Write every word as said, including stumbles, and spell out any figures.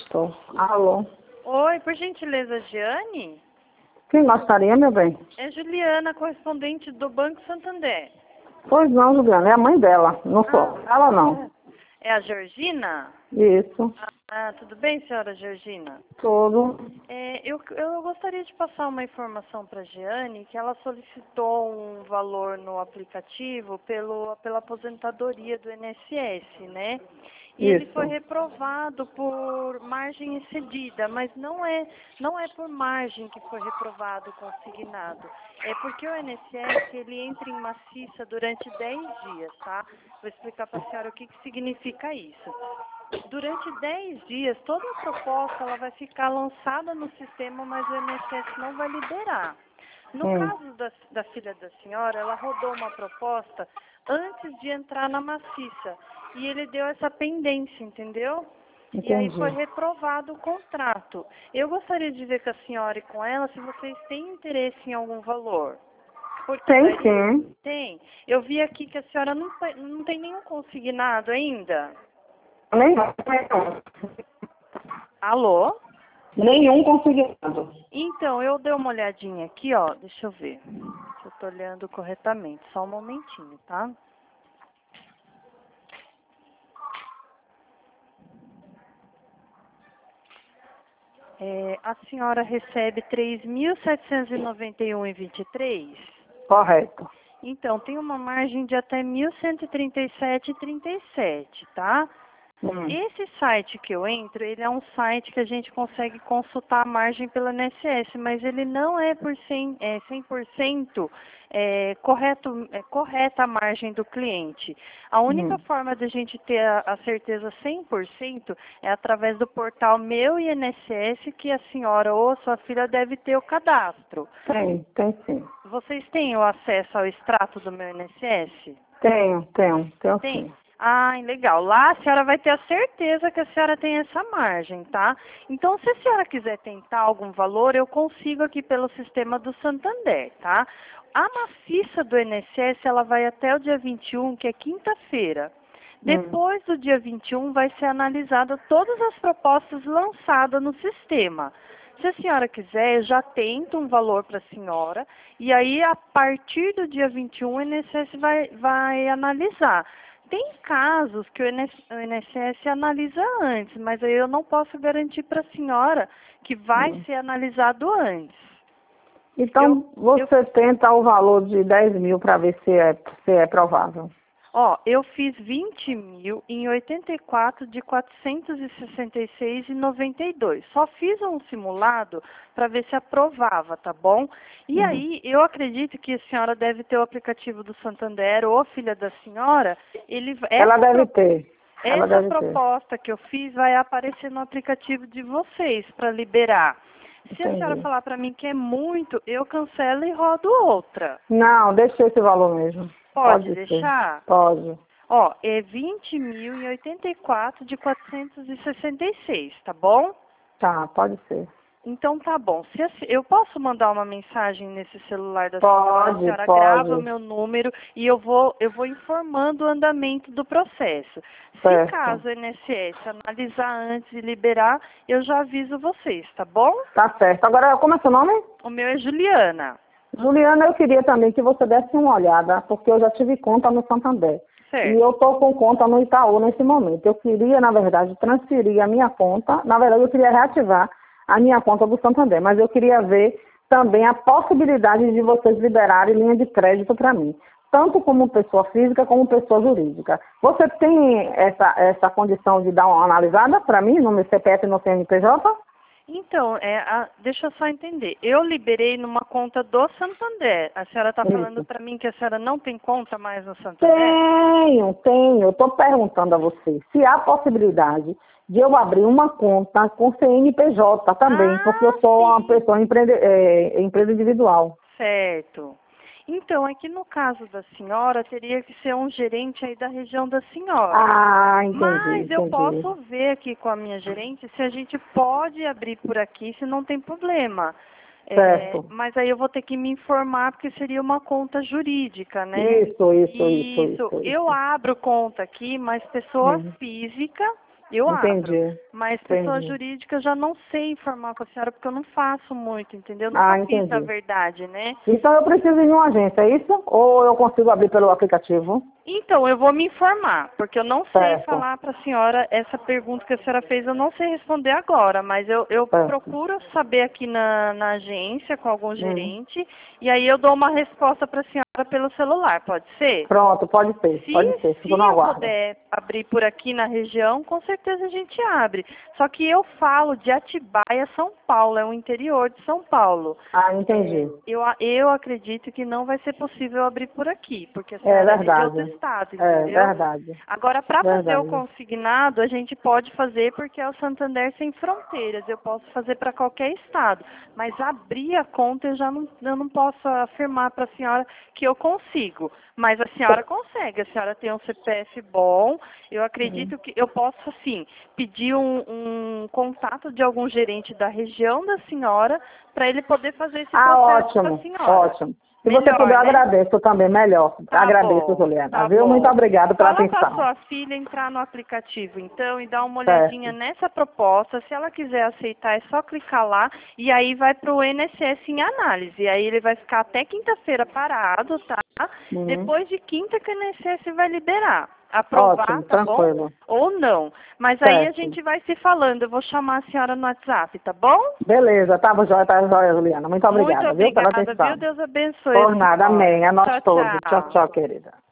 Tô. Alô? Oi, por gentileza, Giane? Quem gostaria, meu bem? É Juliana, correspondente do Banco Santander. Pois não, Juliana, é a mãe dela. Não sou. Ah, Ela não. é a Georgina? Isso. Ah, tudo bem, senhora Georgina? Tudo. É, eu, eu gostaria de passar uma informação para a Giane, que ela solicitou um valor no aplicativo pelo, pela aposentadoria do I N S S, né? E ele Isso. foi reprovado por margem excedida, mas não é, não é por margem que foi reprovado, consignado. É porque o I N S S, ele entra em maciça durante dez dias, tá? Vou explicar para a senhora o que, que significa isso. Durante dez dias, toda a proposta ela vai ficar lançada no sistema, mas o I N S S não vai liberar. No Hum. caso da, da filha da senhora, ela rodou uma proposta antes de entrar na maciça. E ele deu essa pendência, entendeu? E aí Entendi. foi reprovado o contrato. Eu gostaria de ver com a senhora e com ela se vocês têm interesse em algum valor. Porque Tem daí- sim. Tem. Eu vi aqui que a senhora não, pe- não tem nenhum consignado ainda. Nenhum. Nenhum. Alô? Nenhum consignado. Então, eu dei uma olhadinha aqui, ó. Deixa eu ver se eu tô olhando corretamente. Só um momentinho, tá? É, a senhora recebe três mil setecentos e noventa e um vírgula vinte e três. Correto. Então, tem uma margem de até mil cento e trinta e sete vírgula trinta e sete, tá? Hum. Esse site que eu entro, ele é um site que a gente consegue consultar a margem pelo I N S S, mas ele não é por cem, é, cem por cento é, correto, é, correta a margem do cliente. A única Hum. forma de a gente ter a, a certeza cem por cento é através do portal Meu I N S S, que a senhora ou a sua filha deve ter o cadastro. Tem, tem sim. Vocês têm o acesso ao extrato do Meu I N S S? Tenho, tenho, tenho Tem? sim. Ah, legal. Lá a senhora vai ter a certeza que a senhora tem essa margem, tá? Então, se a senhora quiser tentar algum valor, eu consigo aqui pelo sistema do Santander, tá? A maciça do I N S S, ela vai até o dia vinte e um, que é quinta-feira. Depois do dia vinte e um, vai ser analisada todas as propostas lançadas no sistema. Se a senhora quiser, eu já tento um valor para a senhora, e aí, a partir do dia vinte e um, o I N S S vai, vai analisar. Tem casos que o I N S S analisa antes, mas aí eu não posso garantir para a senhora que vai Hum. ser analisado antes. Então, Eu- você tenta o valor de dez mil para ver se é, se é provável. Ó, eu fiz vinte mil em oitenta e quatro de quatrocentos e sessenta e seis e noventa e dois. Só fiz um simulado para ver se aprovava, tá bom? E Uhum. aí, eu acredito que a senhora deve ter o aplicativo do Santander ou a filha da senhora. Ele, Ela essa deve pro- ter. Ela Essa deve ter. proposta que eu fiz vai aparecer no aplicativo de vocês para liberar. Se a senhora Entendi. falar para mim que é muito, eu cancelo e rodo outra. Não, deixa esse valor mesmo. Pode Pode ser. deixar? Pode. Ó, é vinte mil em oitenta e quatro de quatrocentos e sessenta e seis, tá bom? Tá, pode ser. Então tá bom. Se a se- eu posso mandar uma mensagem nesse celular da senhora, a Pode, senhora pode. grava o meu número e eu vou, eu vou informando o andamento do processo. Se Certo. caso o I N S S analisar antes e liberar, eu já aviso vocês, tá bom? Tá certo. Agora, como é seu nome? O meu é Juliana, Juliana, eu queria também que você desse uma olhada, porque eu já tive conta no Santander. E certo? eu estou com conta no Itaú nesse momento. Eu queria, na verdade, transferir a minha conta. Na verdade, eu queria reativar a minha conta do Santander, mas eu queria ver também a possibilidade de vocês liberarem linha de crédito para mim, tanto como pessoa física como pessoa jurídica. Você tem essa, essa condição de dar uma analisada para mim no meu C P F e no C N P J? Então, é, a- deixa eu só entender. Eu liberei numa conta do Santander. A senhora está falando Isso. para mim que a senhora não tem conta mais no Santander? Tenho, tenho. Eu estou perguntando a você se há possibilidade de eu abrir uma conta com C N P J também, Ah, porque eu sou uma sim. pessoa empreende, é, empresa individual. Certo. Então, é que no caso da senhora, teria que ser um gerente aí da região da senhora. Ah, entendi, Mas eu entendi. posso ver aqui com a minha gerente se a gente pode abrir por aqui, se não tem problema. É, Certo. mas aí eu vou ter que me informar, porque seria uma conta jurídica, né? Isso, isso, isso, Isso. isso. Eu isso. abro conta aqui, mas pessoa Uhum. física, eu Entendi. abro. Mas pessoa Entendi. jurídica eu já não sei informar com a senhora, porque eu não faço muito, entendeu? Eu Ah, nunca fiz, na entendi. verdade, né? Então eu preciso ir em uma agência, é isso? Ou eu consigo abrir pelo aplicativo? Então, eu vou me informar, porque eu não sei Certo, falar para a senhora essa pergunta que a senhora fez, eu não sei responder agora, mas eu, eu certo. procuro saber aqui na, na agência com algum Hum. gerente, e aí eu dou uma resposta para a senhora pelo celular, pode ser? Pronto, pode ser, pode Se, ser. se Fico no eu aguardo. puder abrir por aqui na região, com certeza a gente abre. Só que eu falo de Atibaia, São Paulo, é o interior de São Paulo. Ah, É, entendi. eu, a- eu acredito que não vai ser possível abrir por aqui, porque a É senhora é de outro verdade. estado, É entendeu? verdade. Agora, para fazer o Verdade. consignado, a gente pode fazer porque é o Santander Sem Fronteiras. Eu posso fazer para qualquer estado. Mas abrir a conta eu já não, eu não posso afirmar para a senhora que eu consigo. Mas a senhora consegue. A senhora tem um C P F bom. Eu Uhum. acredito que eu posso, assim, pedir um, um contato de algum gerente da região da senhora para ele poder fazer esse Ah, processo para a ótimo, senhora. ótimo. Se você puder, Melhor, eu né? agradeço também, melhor. Tá Agradeço, bom, Juliana. tá Viu? Muito bom. obrigado pela Fala para atenção. sua filha entrar no aplicativo, então, e dar uma olhadinha Certo. nessa proposta. Se ela quiser aceitar, é só clicar lá e aí vai para o I N S S em análise. E aí ele vai ficar até quinta-feira parado, tá? Uhum. Depois de quinta que o I N S S vai liberar. Aprovar, Ótimo, tá bom? tranquilo. Ou não. Mas aí a Certo. gente vai se falando. Eu vou chamar a senhora no WhatsApp, tá bom? Beleza, tá, joia, tá, joia, Juliana. Muito Muito obrigada, viu, pela obrigada, viu? atenção. Deus abençoe a Por nada, senhora. amém. A nós Tchau, todos. Tchau, tchau. tchau, querida.